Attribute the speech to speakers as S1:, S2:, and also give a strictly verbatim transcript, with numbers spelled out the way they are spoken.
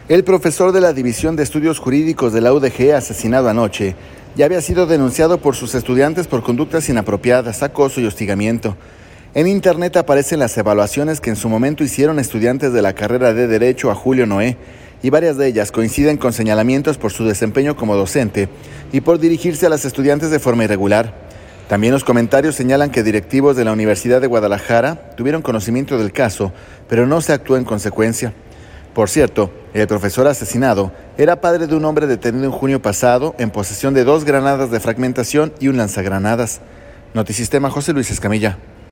S1: El profesor de la División de Estudios Jurídicos de la U D G, asesinado anoche, ya había sido denunciado por sus estudiantes por conductas inapropiadas, acoso y hostigamiento. En internet aparecen las evaluaciones que en su momento hicieron estudiantes de la carrera de Derecho a Julio Noé, y varias de ellas coinciden con señalamientos por su desempeño como docente y por dirigirse a las estudiantes de forma irregular. También los comentarios señalan que directivos de la Universidad de Guadalajara tuvieron conocimiento del caso, pero no se actuó en consecuencia. Por cierto, el profesor asesinado era padre de un hombre detenido en junio pasado en posesión de dos granadas de fragmentación y un lanzagranadas. Notisistema, José Luis Escamilla.